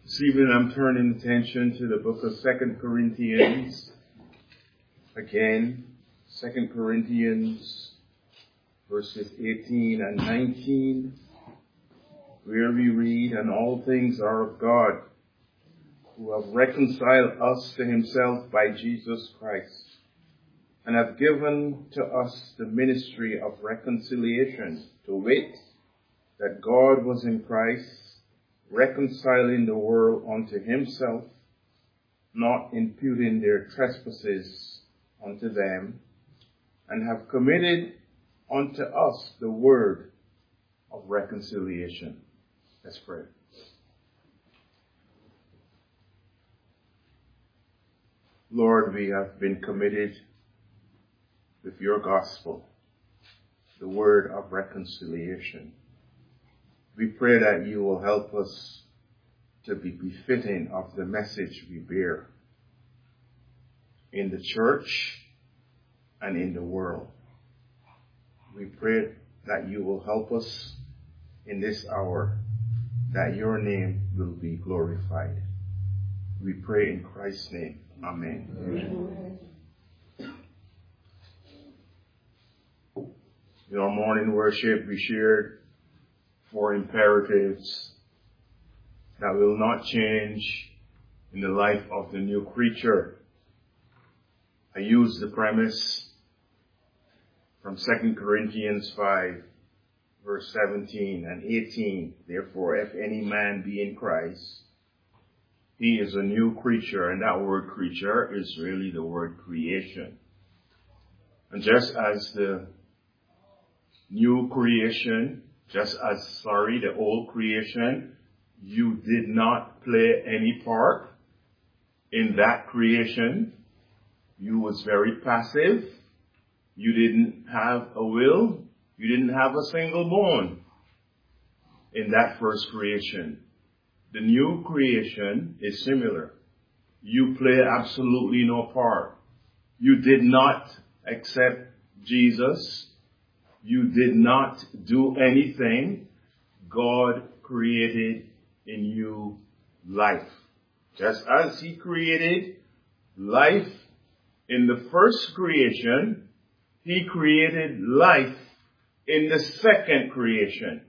This evening I'm turning attention to the book of 2 Corinthians. Again, 2 Corinthians verses 18 and 19, where we read, "And all things are of God, who have reconciled us to himself by Jesus Christ, and have given to us the ministry of reconciliation, to wit, that God was in Christ, reconciling the world unto himself, not imputing their trespasses unto them, and have committed unto us the word of reconciliation." Let's pray. Lord, we have been committed with your gospel, the word of reconciliation. We pray that you will help us to be befitting of the message we bear in the church and in the world. We pray that you will help us in this hour, that your name will be glorified. We pray in Christ's name. Amen. Amen. In our morning worship, we shared 4 imperatives that will not change in the life of the new creature. I used the premise from 2 Corinthians 5, verse 17 and 18. "Therefore, if any man be in Christ, he is a new creature." And that word creature is really the word creation. And just as the new creation, the old creation, you did not play any part in that creation. You was very passive. You didn't have a will. You didn't have a single bone in that first creation. The new creation is similar. You play absolutely no part. You did not accept Jesus. You did not do anything. God created in you life. Just as he created life in the first creation, he created life in the second creation.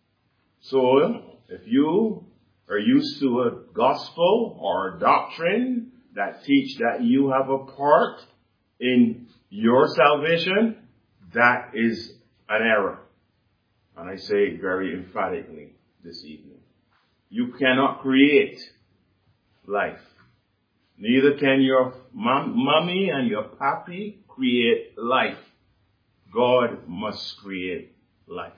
So, if you are used to a gospel or a doctrine that teach that you have a part in your salvation, that is an error. And I say it very emphatically this evening. You cannot create life. Neither can your mommy and your pappy create life. God must create life.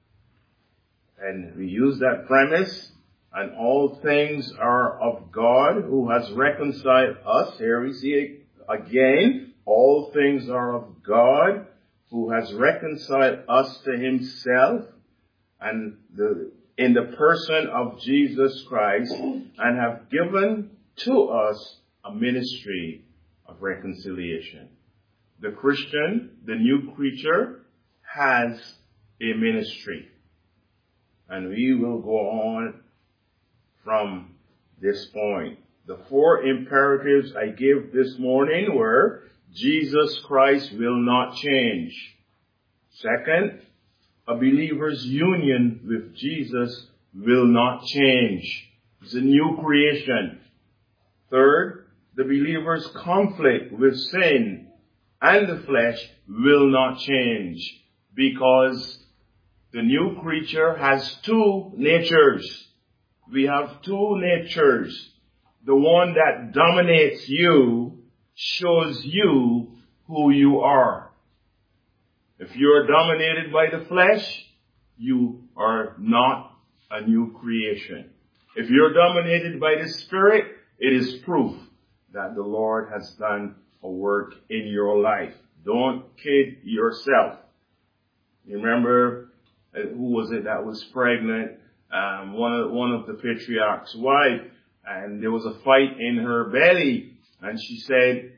And we use that premise, and all things are of God who has reconciled us. Here we see it again. All things are of God who has reconciled us to himself, and in the person of Jesus Christ, and have given to us a ministry of reconciliation. The Christian, the new creature, has a ministry. And we will go on from this point. The 4 imperatives I gave this morning were: Jesus Christ will not change. Second, a believer's union with Jesus will not change. It's a new creation. Third, the believer's conflict with sin and the flesh will not change, because the new creature has 2 natures. We have 2 natures. The one that dominates you shows you who you are. If you're dominated by the flesh, you are not a new creation. If you're dominated by the Spirit, it is proof that the Lord has done a work in your life. Don't kid yourself. You remember, who was it that was pregnant? One of the patriarch's wife, and there was a fight in her belly. And she said,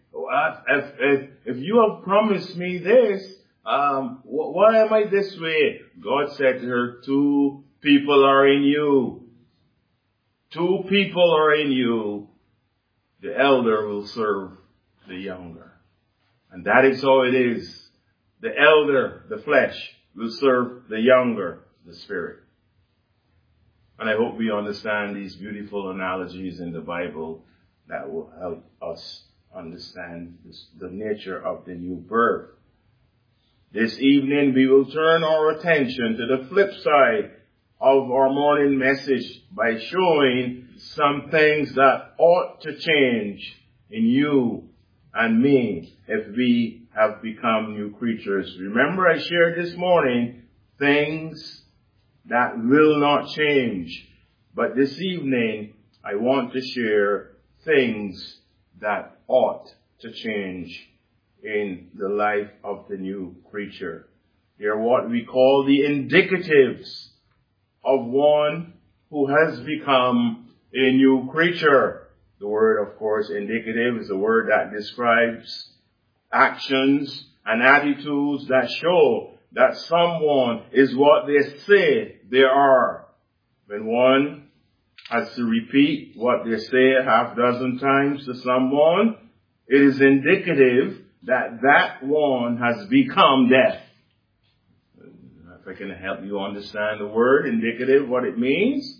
if you have promised me this, why am I this way? God said to her, 2 people are in you. two people are in you, the elder will serve the younger. And that is how it is. The elder, the flesh, will serve the younger, the spirit. And I hope we understand these beautiful analogies in the Bible that will help us understand the nature of the new birth. This evening we will turn our attention to the flip side of our morning message by showing some things that ought to change in you and me if we have become new creatures. Remember, I shared this morning things that will not change. But this evening, I want to share things that ought to change in the life of the new creature. They're what we call the indicatives of one who has become a new creature. The word, of course, indicative is a word that describes actions and attitudes that show that someone is what they say they are. When one has to repeat what they say a half dozen times to someone, it is indicative that that one has become deaf. If I can help you understand the word indicative, what it means,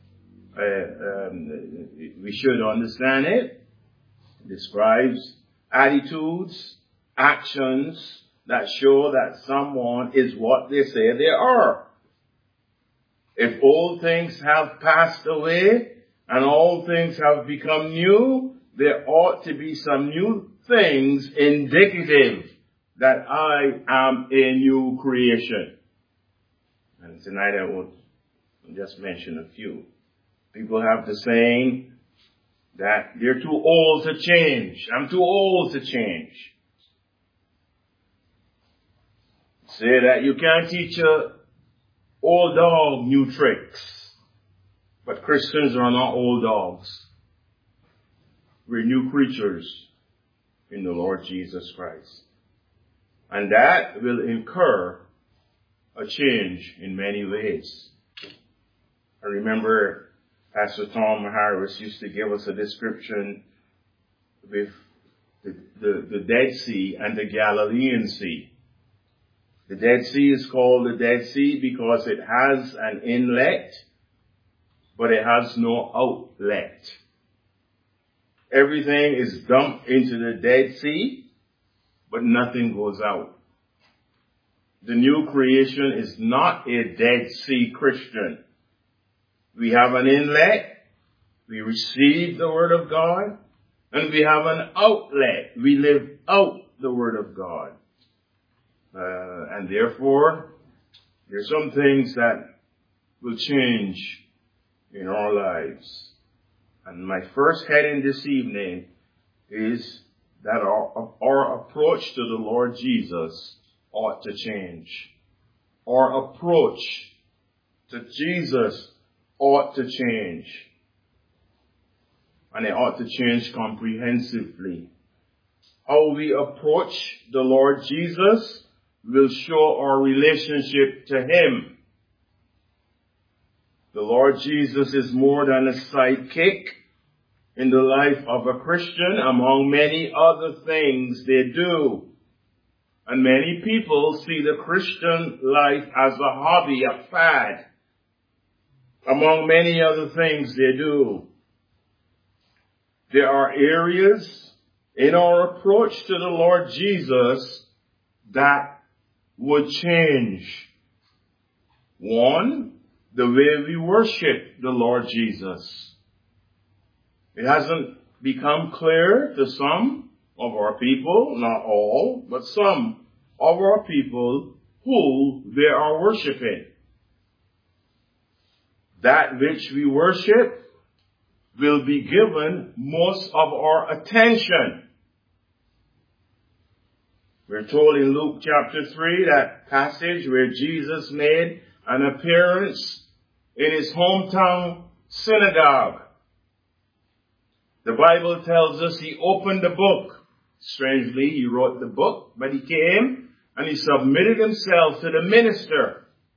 we should understand it. It describes attitudes, actions that show that someone is what they say they are. If old things have passed away and all things have become new, there ought to be some new things indicative that I am a new creation. And tonight I will just mention a few. People have the saying that they're too old to change. I'm too old to change. Say that you can't teach a old dog new tricks. But Christians are not old dogs. We're new creatures in the Lord Jesus Christ. And that will incur a change in many ways. I remember Pastor Tom Harris used to give us a description with the Dead Sea and the Galilean Sea. The Dead Sea is called the Dead Sea because it has an inlet, but it has no outlet. Everything is dumped into the Dead Sea, but nothing goes out. The new creation is not a Dead Sea Christian. We have an inlet, we receive the Word of God, and we have an outlet. We live out the Word of God. And therefore, there's some things that will change in our lives. And my first heading this evening is that our approach to the Lord Jesus ought to change. Our approach to Jesus ought to change. And it ought to change comprehensively. How we approach the Lord Jesus will show our relationship to Him. The Lord Jesus is more than a sidekick in the life of a Christian among many other things they do. And many people see the Christian life as a hobby, a fad, among many other things they do. There are areas in our approach to the Lord Jesus that would change. One, the way we worship the Lord Jesus. It hasn't become clear to some of our people, not all, but some of our people who they are worshiping. That which we worship will be given most of our attention. We're told in Luke chapter 3, that passage where Jesus made an appearance in his hometown synagogue. The Bible tells us he opened the book. Strangely, he wrote the book, but he came and he submitted himself to the minister.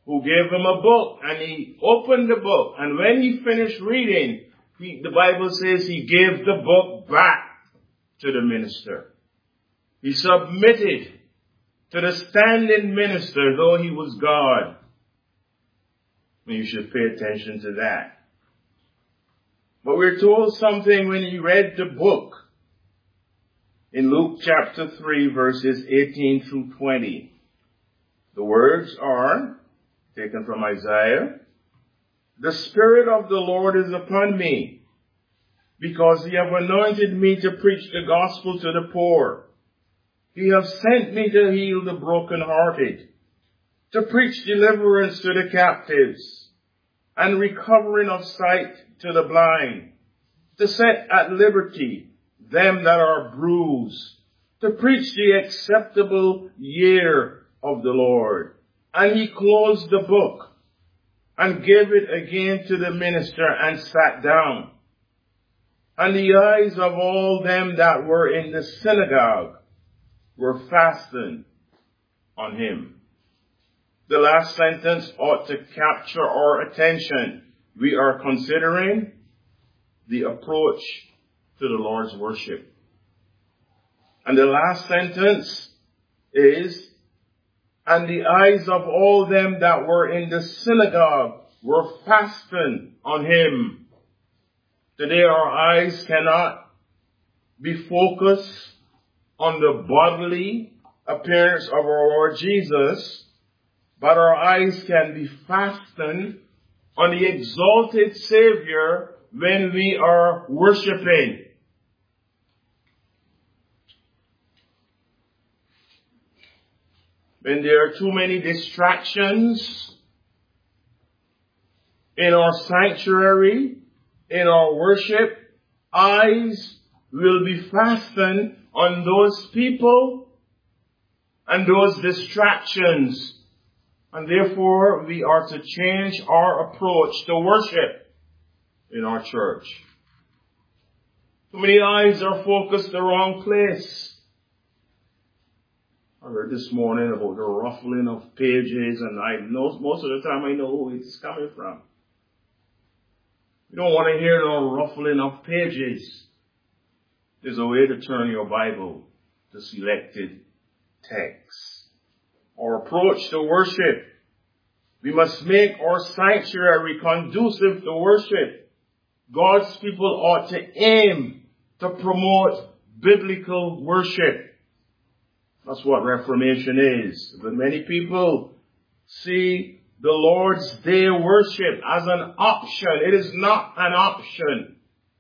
who gave him a book, and he opened the book, and when he finished reading, the Bible says he gave the book back to the minister. He submitted to the standing minister, though he was God. And you should pay attention to that. But we're told something when he read the book in Luke chapter 3, verses 18 through 20. The words are taken from Isaiah. The Spirit of the Lord is upon me, because he hath anointed me to preach the gospel to the poor. He hath sent me to heal the brokenhearted, to preach deliverance to the captives, and recovering of sight to the blind, to set at liberty them that are bruised, to preach the acceptable year of the Lord. And he closed the book and gave it again to the minister and sat down. And the eyes of all them that were in the synagogue were fastened on him. The last sentence ought to capture our attention. We are considering the approach to the Lord's worship. And the last sentence is, and the eyes of all them that were in the synagogue were fastened on him. Today our eyes cannot be focused on the bodily appearance of our Lord Jesus, but our eyes can be fastened on the exalted Savior when we are worshiping. When there are too many distractions in our sanctuary, in our worship, eyes will be fastened on those people and those distractions. And therefore, we are to change our approach to worship in our church. Too many eyes are focused the wrong place. I heard this morning about the ruffling of pages, and I know most of the time I know who it's coming from. You don't want to hear the ruffling of pages. There's a way to turn your Bible to selected texts. Our approach to worship. We must make our sanctuary conducive to worship. God's people ought to aim to promote biblical worship. That's what Reformation is. But many people see the Lord's Day worship as an option. It is not an option.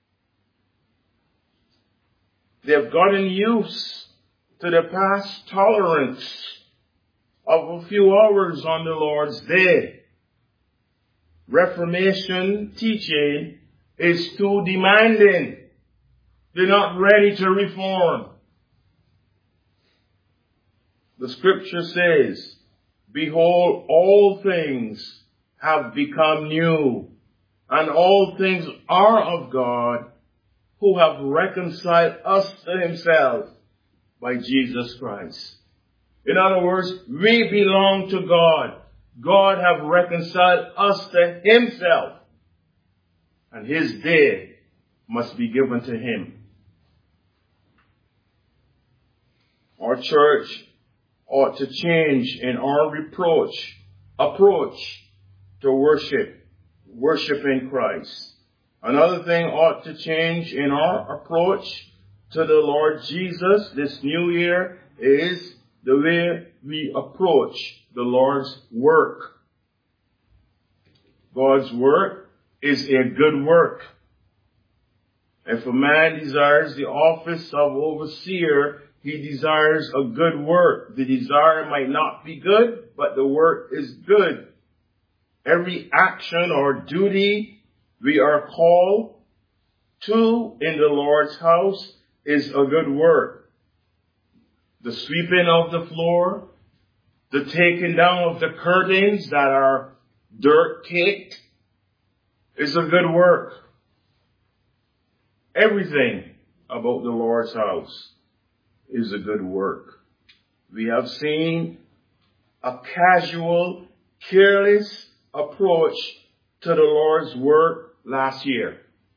They've gotten used to the past tolerance of a few hours on the Lord's Day. Reformation teaching is too demanding. They're not ready to reform. The scripture says, behold, all things have become new, and all things are of God, who have reconciled us to himself by Jesus Christ. In other words, we belong to God. God have reconciled us to himself, and his day must be given to him. Our church ought to change in our approach to worshiping Christ. Another thing ought to change in our approach to the Lord Jesus this new year is the way we approach the Lord's work. God's work is a good work. If a man desires the office of overseer, he desires a good work. The desire might not be good, but the work is good. Every action or duty we are called to in the Lord's house is a good work. The sweeping of the floor, the taking down of the curtains that are dirt caked is a good work. Everything about the Lord's house is a good work. We have seen a casual, careless approach to the Lord's work last year.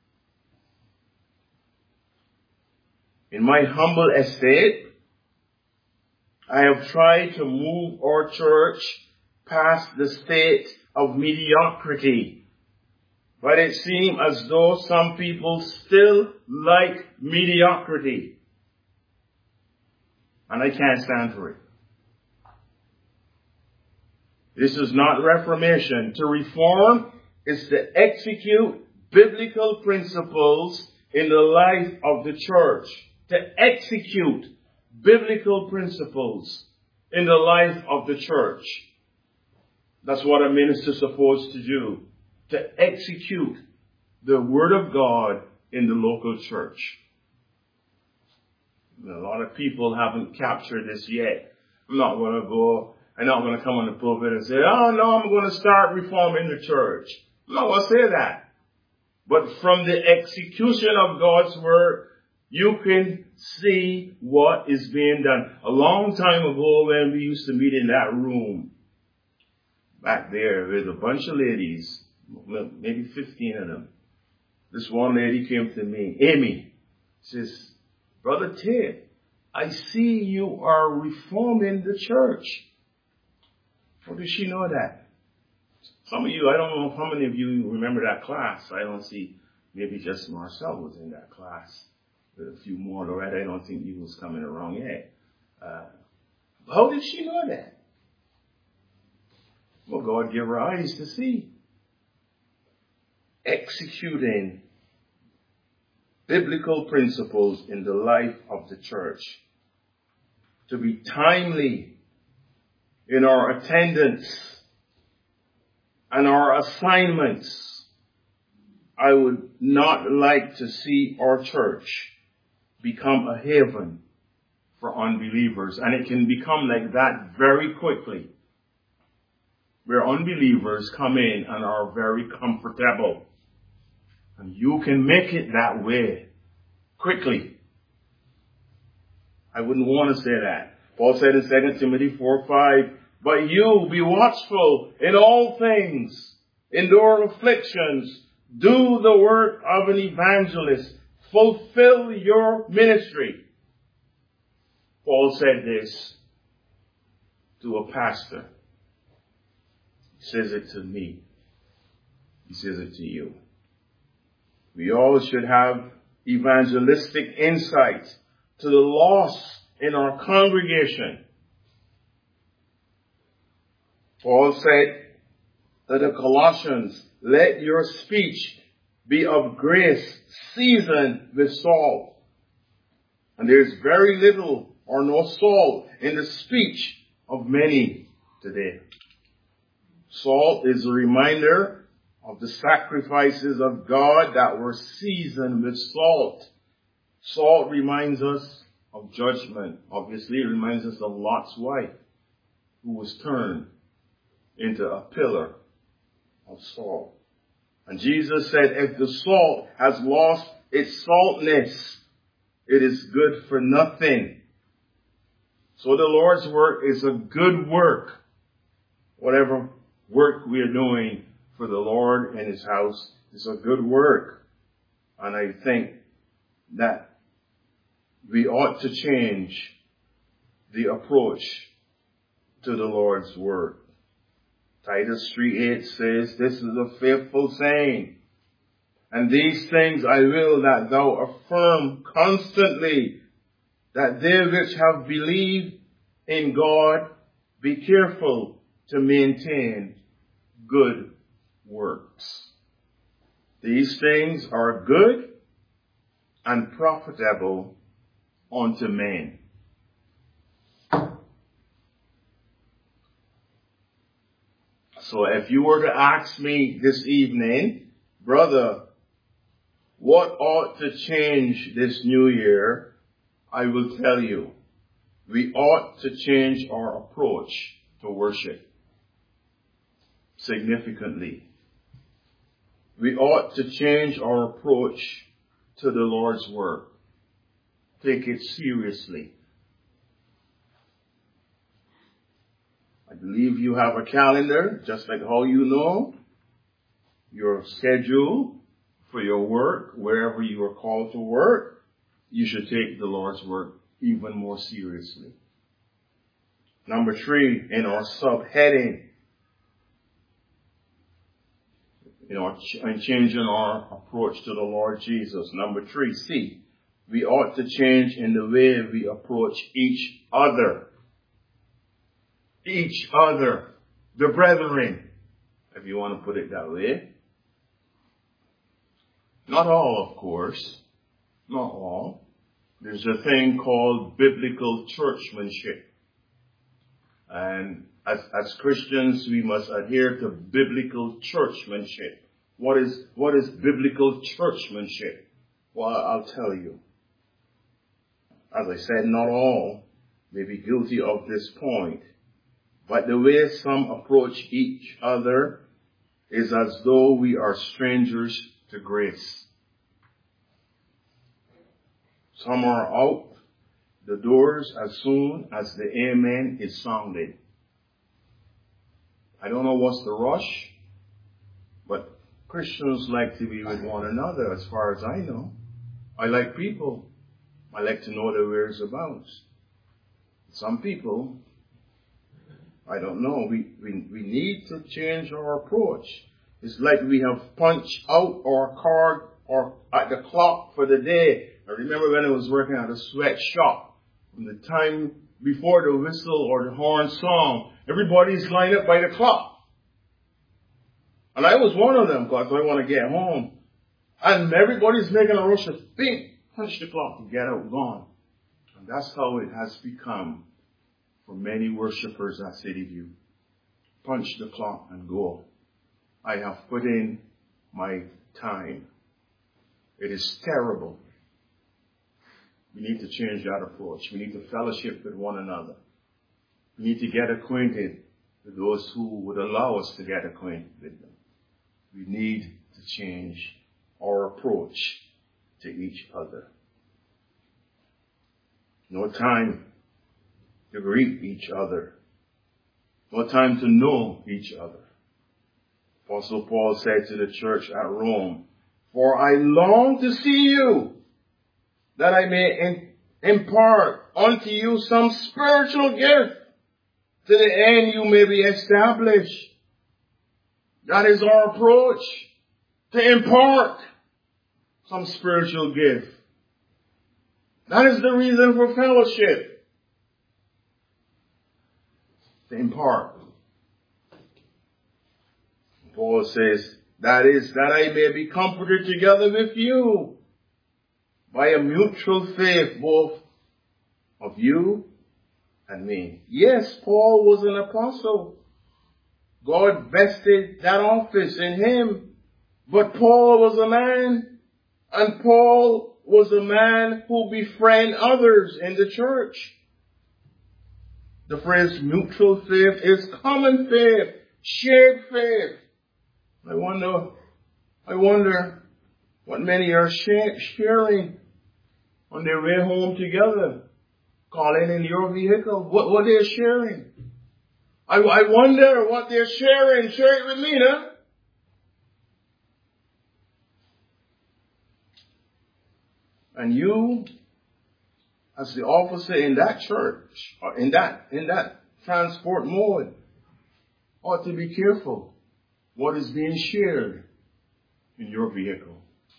In my humble estate, I have tried to move our church past the state of mediocrity. But it seems as though some people still like mediocrity. And I can't stand for it. This is not reformation. To reform is to execute biblical principles in the life of the church. To execute biblical principles in the life of the church. That's what a minister is supposed to do. To execute the Word of God in the local church. A lot of people haven't captured this yet. I'm not going to come on the pulpit and say, oh no, I'm going to start reforming the church. I'm not going to say that. But from the execution of God's Word, you can see what is being done. A long time ago when we used to meet in that room, back there's a bunch of ladies, maybe 15 of them. This one lady came to me, Amy, says, Brother Ted, I see you are reforming the church. How does she know that? Some of you, I don't know how many of you remember that class. I don't see, maybe just Marcel was in that class. With a few more, Loretta, I don't think you was coming around yet. How did she know that? Well, God gave her eyes to see. Executing biblical principles in the life of the church. To be timely in our attendance and our assignments. I would not like to see our church become a haven for unbelievers. And it can become like that very quickly. Where unbelievers come in and are very comfortable. And you can make it that way quickly. I wouldn't want to say that. Paul said in 2 Timothy 4:5, but you be watchful in all things, endure afflictions, do the work of an evangelist, fulfill your ministry. Paul said this to a pastor. He says it to me. He says it to you. We all should have evangelistic insight to the lost in our congregation. Paul said to the Colossians, let your speech be of grace, seasoned with salt. And there's very little or no salt in the speech of many today. Salt is a reminder of the sacrifices of God that were seasoned with salt. Salt reminds us of judgment. Obviously, it reminds us of Lot's wife, who was turned into a pillar of salt. And Jesus said, if the salt has lost its saltness, it is good for nothing. So the Lord's work is a good work. Whatever work we are doing for the Lord and His house is a good work. And I think that we ought to change the approach to the Lord's work. Titus 3:8 says, this is a faithful saying. And these things I will that thou affirm constantly, that they which have believed in God be careful to maintain good works. These things are good and profitable unto men. So if you were to ask me this evening, brother, what ought to change this new year? I will tell you, we ought to change our approach to worship significantly. We ought to change our approach to the Lord's work. Take it seriously. I believe you have a calendar, just like how you know your schedule for your work, wherever you are called to work. You should take the Lord's work even more seriously. Number 3, in our subheading, and changing our approach to the Lord Jesus. Number 3, C, we ought to change in the way we approach each other. Each other. The brethren, if you want to put it that way. Not all, of course. Not all. There's a thing called biblical churchmanship. And as Christians, we must adhere to biblical churchmanship. What is biblical churchmanship? Well, I'll tell you. As I said, not all may be guilty of this point. But the way some approach each other is as though we are strangers to grace. Some are out the doors as soon as the amen is sounded. I don't know what's the rush, but Christians like to be with one another as far as I know. I like people. I like to know their whereabouts. Some people, I don't know, we need to change our approach. It's like we have punched out our card or at the clock for the day. I remember when I was working at a sweatshop. From the time before the whistle or the horn song, everybody's lined up by the clock. And I was one of them because I want to get home. And everybody's making a rush of bing, punch the clock to get out, gone. And that's how it has become for many worshipers at City View. Punch the clock and go. I have put in my time. It is terrible. We need to change that approach. We need to fellowship with one another. We need to get acquainted with those who would allow us to get acquainted with them. We need to change our approach to each other. No time to greet each other. No time to know each other. Apostle Paul said to the church at Rome, "For I long to see you, that I may impart unto you some spiritual gift, to the end you may be established." That is our approach, to impart some spiritual gift. That is the reason for fellowship. To impart. Paul says, that is, that I may be comforted together with you by a mutual faith, both of you and me. Yes, Paul was an apostle. God vested that office in him. But Paul was a man, and Paul was a man who befriended others in the church. The phrase mutual faith is common faith, shared faith. I wonder what many are sharing on their way home together, calling in your vehicle. What they're sharing. I wonder what they're sharing. Share it with me, huh? And you, as the officer in that church, or in that transport mode, ought to be careful what is being shared in your vehicle.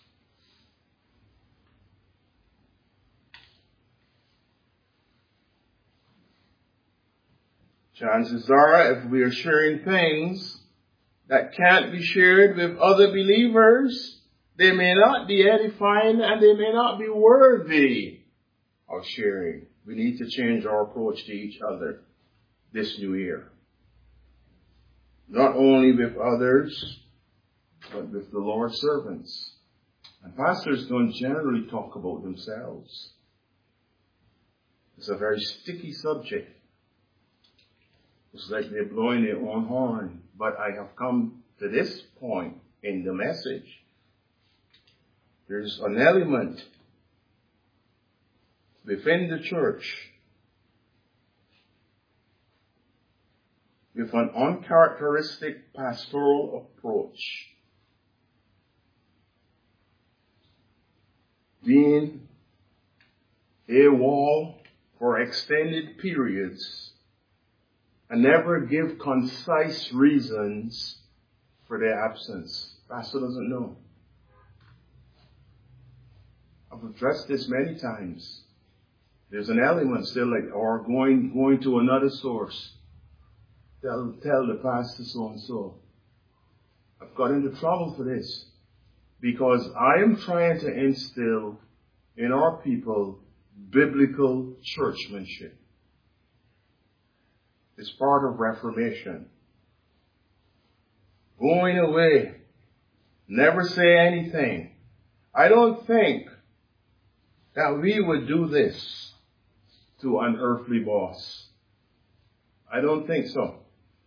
Chances are, if we are sharing things that can't be shared with other believers, they may not be edifying and they may not be worthy of sharing. We need to change our approach to each other this new year. Not only with others, but with the Lord's servants. And pastors don't generally talk about themselves. It's a very sticky subject. It's like they're blowing their own horn. But I have come to this point in the message. There's an element within the church with an uncharacteristic pastoral approach, being AWOL for extended periods, and never give concise reasons for their absence. Pastor doesn't know. I've addressed this many times. There's an element still like, or going to another source. They'll tell the pastor so and so. I've got into trouble for this because I am trying to instill in our people biblical churchmanship. It's part of Reformation. Going away, never say anything. I don't think that we would do this to an earthly boss. I don't think so.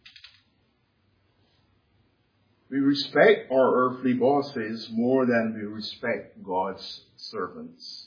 We respect our earthly bosses more than we respect God's servants.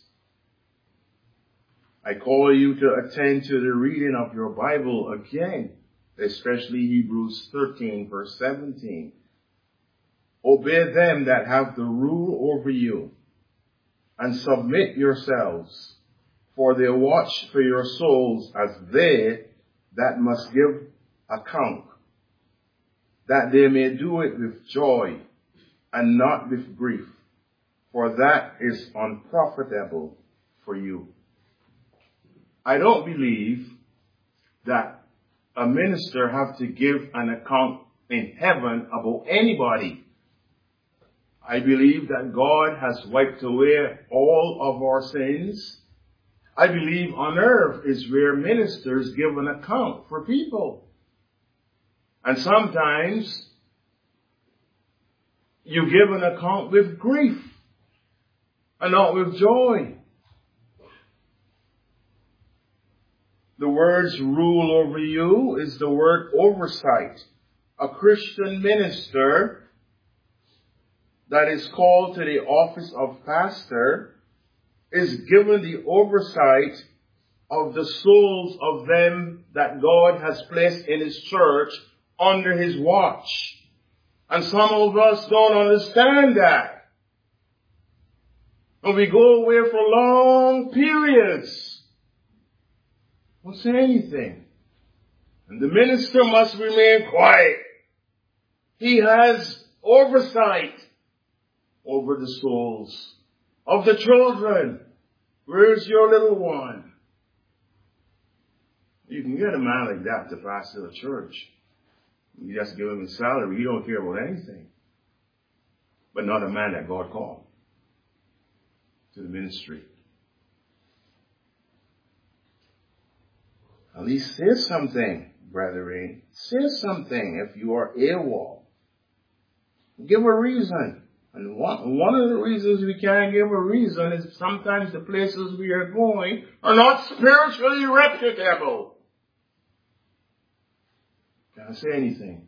I call you to attend to the reading of your Bible again, especially Hebrews 13, verse 17. Obey them that have the rule over you, and submit yourselves, for they watch for your souls as they that must give account, that they may do it with joy and not with grief, for that is unprofitable for you. I don't believe that a minister have to give an account in heaven about anybody. I believe that God has wiped away all of our sins. I believe on earth is where ministers give an account for people. And sometimes you give an account with grief and not with joy. The words rule over you is the word oversight. A Christian minister that is called to the office of pastor is given the oversight of the souls of them that God has placed in his church under his watch. And some of us don't understand that. And we go away for long periods. Don't say anything. And the minister must remain quiet. He has oversight over the souls of the children. Where's your little one? You can get a man like that to pastor the church. You just give him a salary. He don't care about anything. But not a man that God called to the ministry. At least say something, brethren. Say something if you are AWOL. Give a reason. And one of the reasons we can't give a reason is sometimes the places we are going are not spiritually reputable. Can't say anything.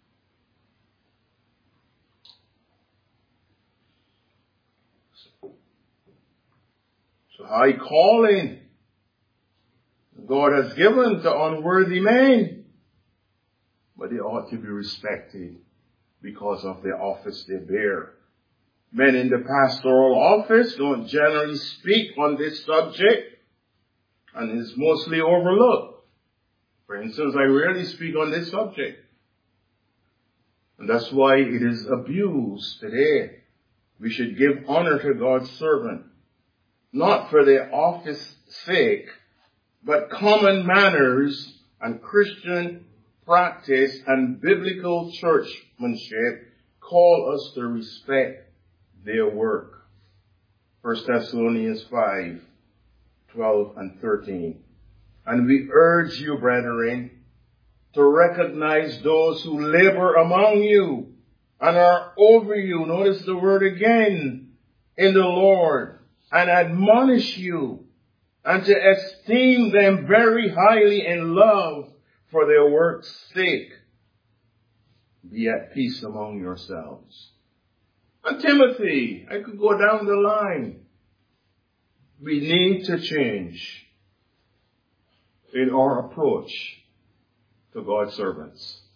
So high calling God has given to unworthy men, but they ought to be respected because of the office they bear. Men in the pastoral office don't generally speak on this subject and is mostly overlooked. For instance, I rarely speak on this subject. And that's why it is abused today. We should give honor to God's servant, not for their office sake, but common manners and Christian practice and biblical churchmanship call us to respect their work. 1 Thessalonians 5, 12 and 13. And we urge you, brethren, to recognize those who labor among you and are over you. Notice the word again, in the Lord, and admonish you, and to esteem them very highly in love for their work's sake. Be at peace among yourselves. And Timothy, I could go down the line. We need to change in our approach to God's servants.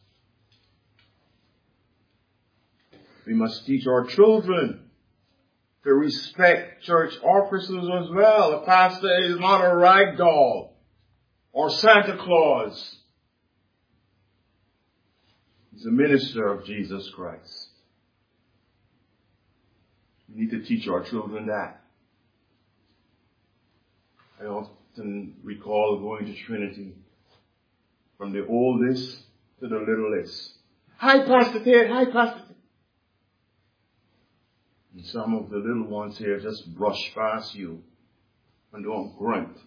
We must teach our children to respect church officers as well. A pastor is not a rag doll or Santa Claus. He's a minister of Jesus Christ. We need to teach our children that. I often recall going to Trinity, from the oldest to the littlest. Hi, Pastor Ted. Hi, Pastor Ted. And some of the little ones here just brush past you and don't grunt.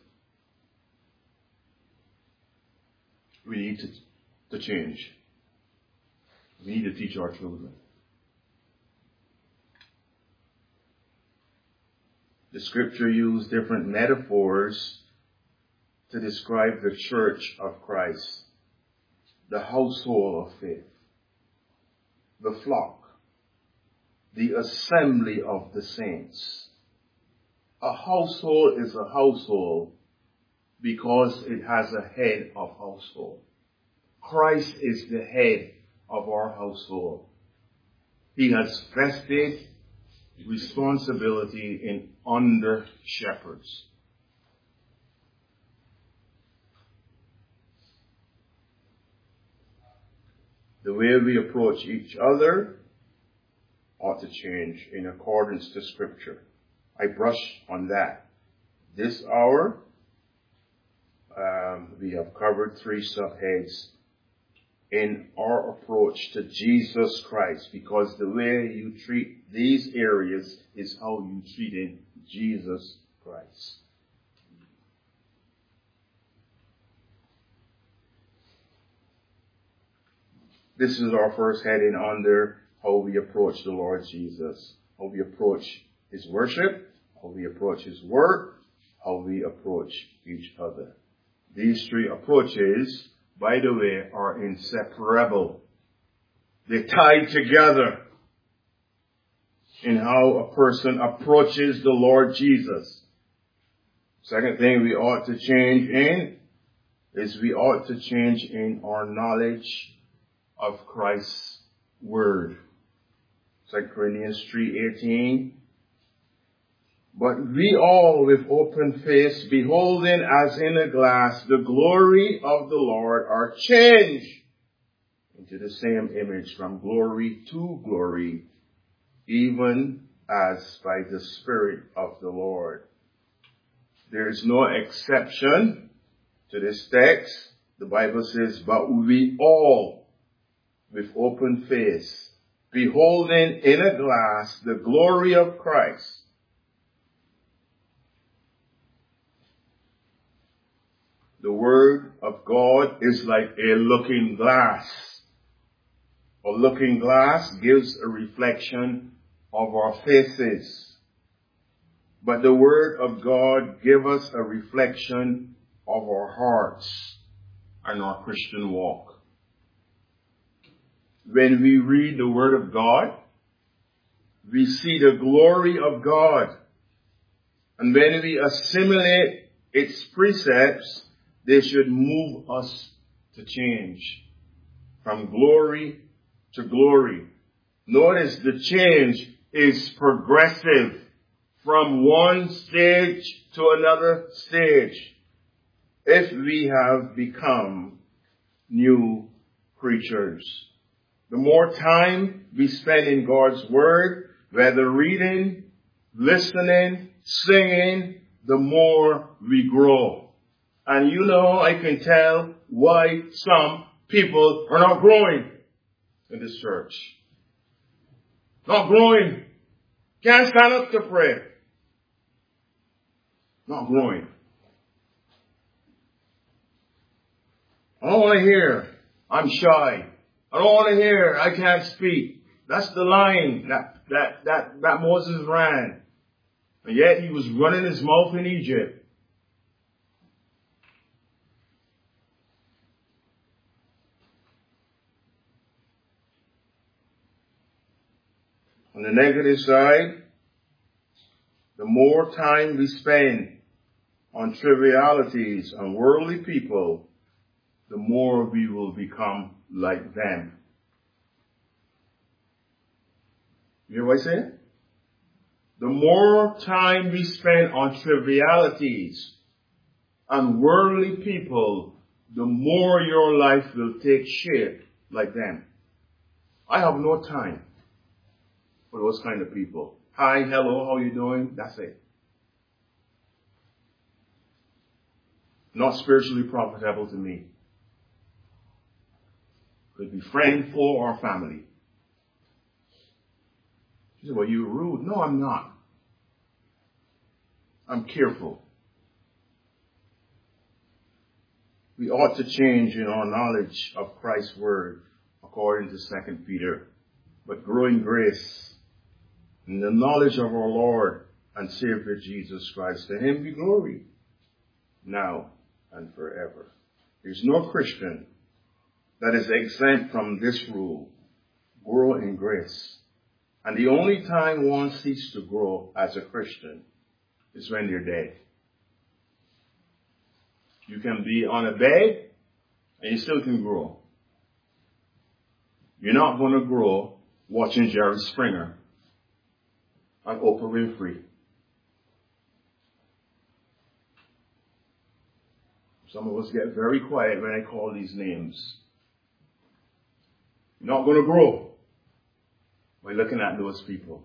We need to change. We need to teach our children. The scripture used different metaphors to describe the church of Christ, the household of faith, the flock, the assembly of the saints. A household is a household because it has a head of household. Christ is the head of our household. He has vested responsibility in under shepherds. The way we approach each other ought to change in accordance to Scripture. I brush on that. This hour, we have covered 3 subheads in our approach to Jesus Christ, because the way you treat these areas is how you treated Jesus Christ. This is our first heading under how we approach the Lord Jesus, how we approach His worship, how we approach His work, how we approach each other. These 3 approaches, by the way, are inseparable. They're tied together in how a person approaches the Lord Jesus. Second thing we ought to change in is we ought to change in our knowledge of Christ's word. 2 Corinthians 3:18. But we all with open face, beholding as in a glass the glory of the Lord, are changed into the same image from glory to glory, even as by the Spirit of the Lord. There is no exception to this text. The Bible says, but we all with open face, beholding in a glass the glory of Christ. The word of God is like a looking glass. A looking glass gives a reflection of our faces. But the word of God gives us a reflection of our hearts and our Christian walk. When we read the word of God, we see the glory of God. And when we assimilate its precepts, they should move us to change from glory to glory. Notice the change is progressive from one stage to another stage if we have become new creatures. The more time we spend in God's word, whether reading, listening, singing, the more we grow. And you know, I can tell why some people are not growing in this church. Not growing. Can't stand up to pray. Not growing. I don't want to hear. I'm shy. I don't want to hear. I can't speak. That's the line that Moses ran. And yet he was running his mouth in Egypt. On the negative side, the more time we spend on trivialities and worldly people, the more we will become like them. You hear what I say? The more time we spend on trivialities and worldly people, the more your life will take shape like them. I have no time for those kind of people. Hi, hello, how you doing? That's it. Not spiritually profitable to me. Could be friend, foe, or family. She said, well, you're rude. No, I'm not. I'm careful. We ought to change in our knowledge of Christ's word, according to 2 Peter. But grow in grace, in the knowledge of our Lord and Savior Jesus Christ. To him be glory, now and forever. There's no Christian that is exempt from this rule. Grow in grace. And the only time one ceases to grow as a Christian is when they're dead. You can be on a bed and you still can grow. You're not going to grow watching Jerry Springer and Oprah Winfrey. Some of us get very quiet when I call these names. You're not going to grow by looking at those people.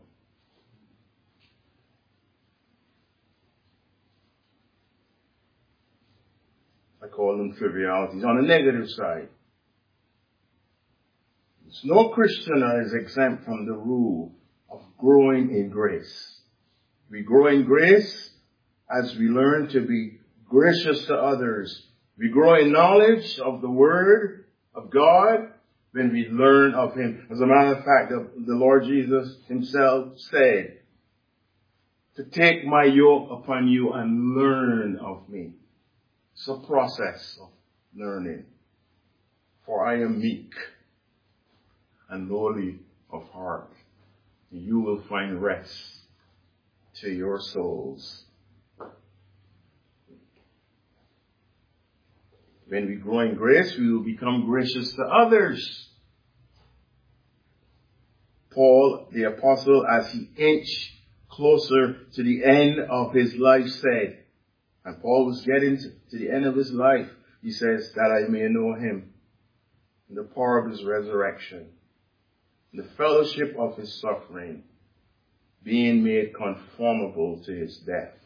I call them trivialities. On the negative side, there's no Christian that is exempt from the rule of growing in grace. We grow in grace as we learn to be gracious to others. We grow in knowledge of the Word of God when we learn of Him. As a matter of fact, the Lord Jesus Himself said, to take my yoke upon you and learn of me. It's a process of learning. For I am meek and lowly of heart. And you will find rest to your souls. When we grow in grace, we will become gracious to others. Paul, the apostle, as he inched closer to the end of his life, said, and Paul was getting to the end of his life, he says, that I may know him, in the power of his resurrection, in the fellowship of his suffering, being made conformable to his death.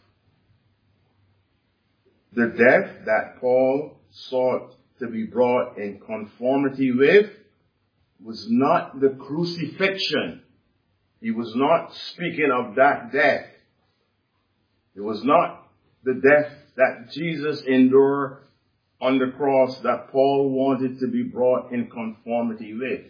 The death that Paul sought to be brought in conformity with was not the crucifixion. He was not speaking of that death. It was not the death that Jesus endured on the cross that Paul wanted to be brought in conformity with.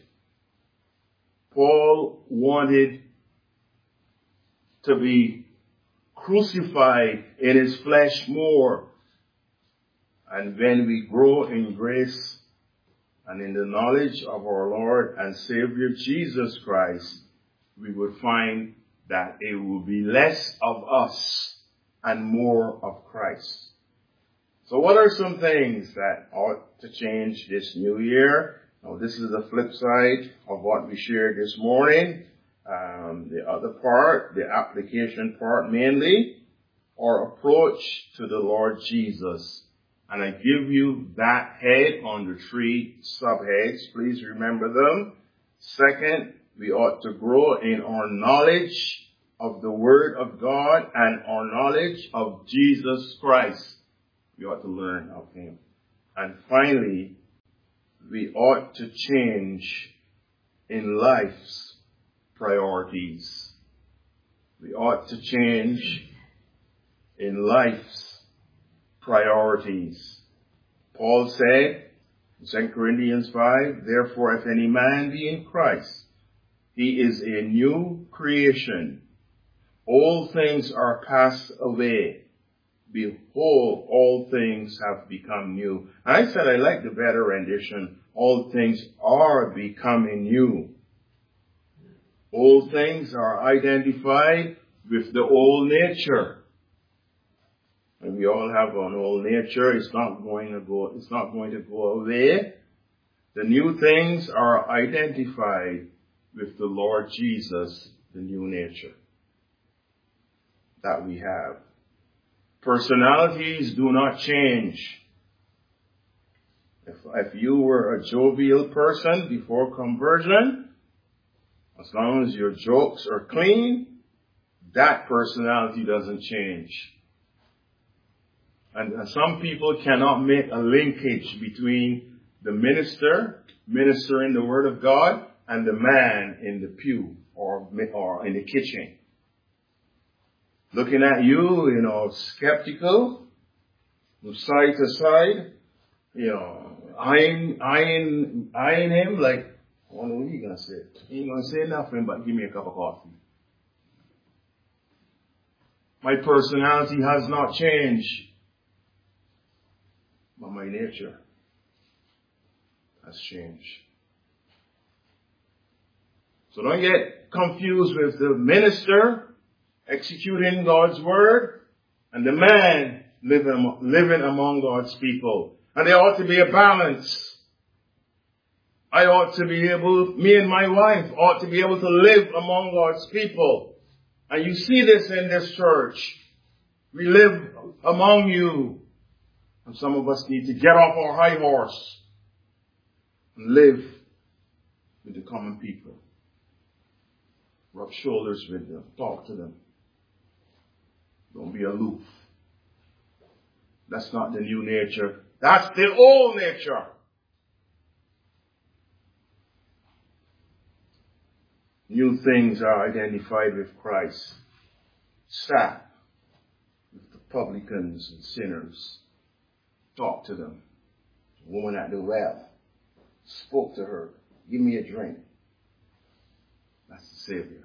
Paul wanted to be crucified in his flesh more. And when we grow in grace and in the knowledge of our Lord and Savior Jesus Christ, we would find that it will be less of us and more of Christ. So what are some things that ought to change this new year? Now, this is the flip side of what we shared this morning. The other part, the application part mainly, our approach to the Lord Jesus. And I give you that head on the 3 subheads. Please remember them. Second, we ought to grow in our knowledge of the Word of God and our knowledge of Jesus Christ. We ought to learn of Him. And finally, we ought to change in life's priorities. We ought to change in life's priorities. Paul said in 2 Corinthians 5, therefore if any man be in Christ, he is a new creation. All things are passed away. Behold, all things have become new. I said I like the better rendition. All things are becoming new. All things are identified with the old nature. And we all have an old nature. It's not going to go away. The new things are identified with the Lord Jesus the new nature that we have. Personalities do not change. If you were a jovial person before conversion, as long as your jokes are clean, that personality doesn't change. And some people cannot make a linkage between the minister in the Word of God, and the man in the pew or in the kitchen. Looking at you, skeptical, from side to side, eyeing him like, oh, what are you going to say? He ain't going to say nothing but give me a cup of coffee. My personality has not changed, but my nature has changed. So don't get confused with the minister executing God's word and the man living among God's people. And there ought to be a balance. Me and my wife ought to be able to live among God's people. And you see this in this church. We live among you. And some of us need to get off our high horse and live with the common people. Rub shoulders with them. Talk to them. Don't be aloof. That's not the new nature. That's the old nature. New things are identified with Christ. Sat with the publicans and sinners. Talk to them. The woman at the well. Spoke to her. Give me a drink. That's the Savior.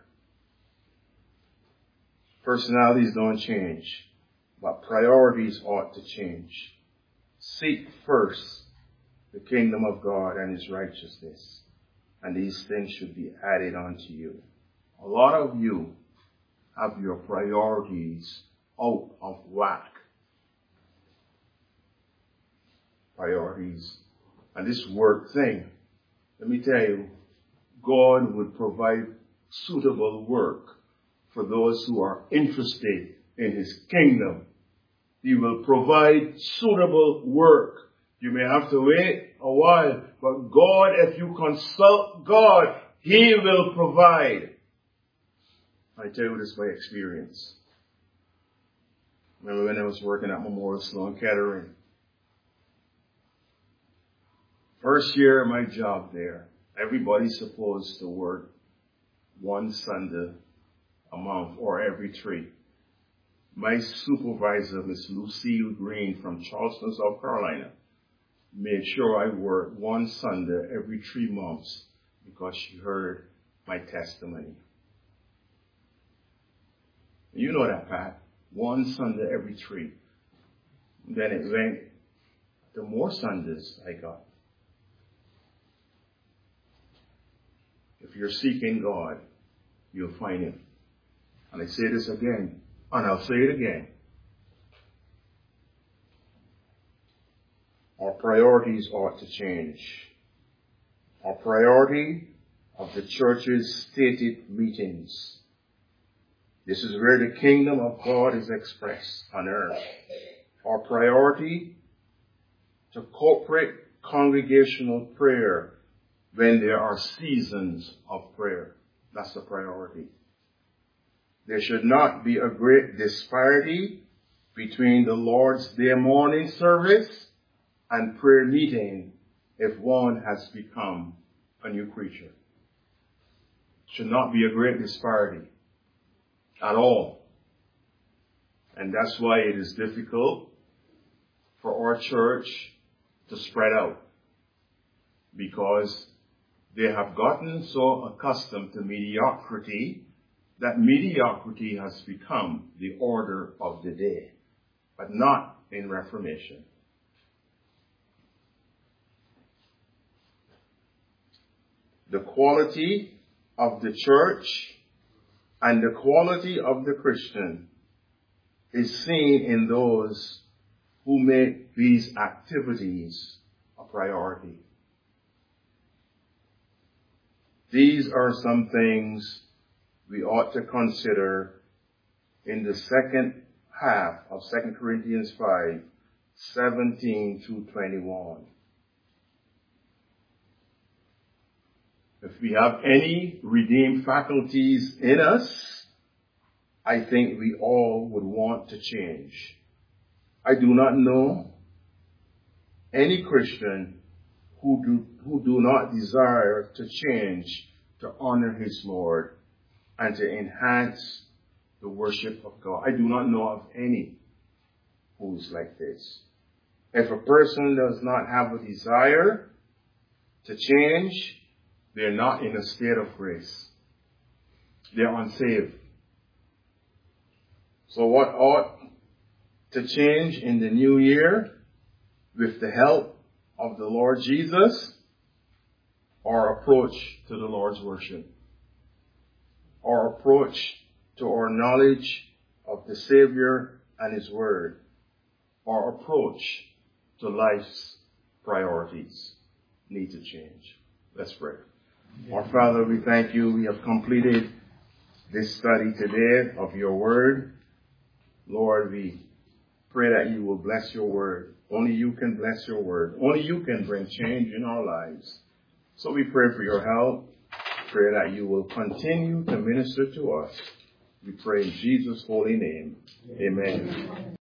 Personalities don't change, but priorities ought to change. Seek first the kingdom of God and His righteousness, and these things should be added unto you. A lot of you have your priorities out of whack. Priorities. And this work thing, let me tell you, God would provide suitable work for those who are interested in His kingdom. He will provide suitable work. You may have to wait a while, but God, if you consult God, He will provide. I tell you this by experience. Remember when I was working at Memorial Sloan Kettering? First year of my job there, everybody's supposed to work one Sunday a month or every 3. My supervisor, Miss Lucille Green from Charleston, South Carolina, made sure I worked one Sunday every 3 months because she heard my testimony. You know that, Pat. One Sunday every 3. Then it went to more Sundays I got. If you're seeking God, you'll find Him. And I say this again, and I'll say it again. Our priorities ought to change. Our priority of the church's stated meetings. This is where the kingdom of God is expressed on earth. Our priority to corporate congregational prayer when there are seasons of prayer. That's the priority. There should not be a great disparity between the Lord's Day morning service and prayer meeting if one has become a new creature. Should not be a great disparity at all. And that's why it is difficult for our church to spread out, because they have gotten so accustomed to mediocrity that mediocrity has become the order of the day, but not in Reformation. The quality of the church and the quality of the Christian is seen in those who make these activities a priority. These are some things we ought to consider in the second half of 2 Corinthians 5, 17 to 21. If we have any redeemed faculties in us, I think we all would want to change. I do not know any Christian who do not desire to change, to honor his Lord, and to enhance the worship of God. I do not know of any who's like this. If a person does not have a desire to change, they're not in a state of grace. They're unsaved. So what ought to change in the new year with the help of the Lord Jesus? Our approach to the Lord's worship. Our approach to our knowledge of the Savior and His Word. Our approach to life's priorities need to change. Let's pray. Our Father, we thank you. We have completed this study today of your Word. Lord, we pray that you will bless your Word. Only you can bless your Word. Only you can bring change in our lives. So we pray for your help. Pray that you will continue to minister to us. We pray in Jesus' holy name. Amen.